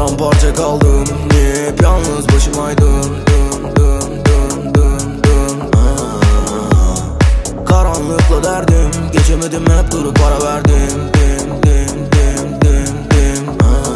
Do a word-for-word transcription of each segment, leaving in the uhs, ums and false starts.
Paramparça kaldım, niye hep yalnız başımaydım. Dım dım dım dım dım. Aa. Karanlıkla derdim, geçemedim hep durup para verdim. Dim dim dim dim dim.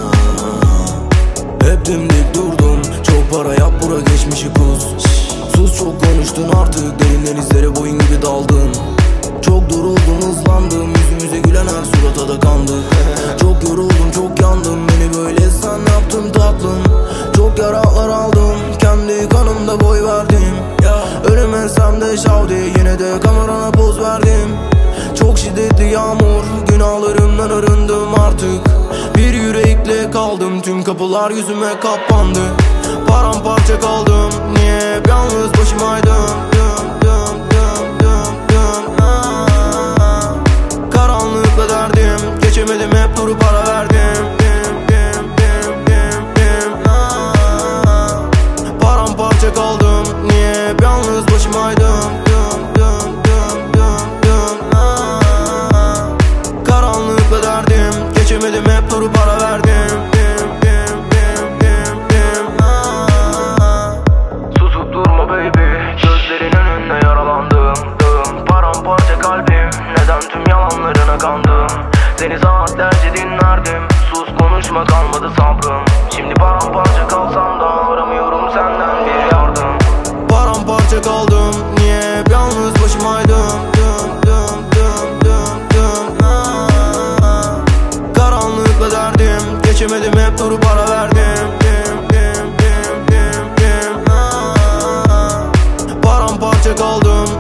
Aa. Hep dimdik durdum, çok para yap bura geçmişi kus. Sus çok konuştun artık, derinden izlere boyun gibi daldın. Çok duruldum hızlandım, yüzümüze gülen her surata da kandı. Çok yoruldum çok yandım, beni böyle sen yaptın tatlım. Çok yaralar aldım, kendi kanımda boy verdim. Ölmesem de şavdi, yine de kamerana poz verdim. Çok şiddetli yağmur, günahlarımdan arındım artık. Bir yürekle kaldım, tüm kapılar yüzüme kapandı. Paramparça kaldım, niye hep yalnız başımaydım. Dım dım dım dım dım. Aa. Karanlıkla derdim, geçemedim hep durup para verdim. Dim dim dim dim dim. Aa. Paramparça kaldım, niye hep yalnız başımaydım. Dım dım dım dım dım. Aa. Karanlıkla derdim, geçemedim hep durup para verdim. Gözlerin önünde yaralandım. Paramparça kalbim, neden tüm yalanlarına kandım. Seni saatlerce dinlerdim, sus konuşma kalmadı sabrım. Şimdi paramparça kalsam da aramıyorum senden bir yardım. Paramparça kaldım, niye hep yalnız başımaydım. Dım dım dım dım dım. Aa. Karanlıkla derdim, geçemedim hep durup para verdim. Dim dim dim dim dim. Aa. Paramparça kaldım,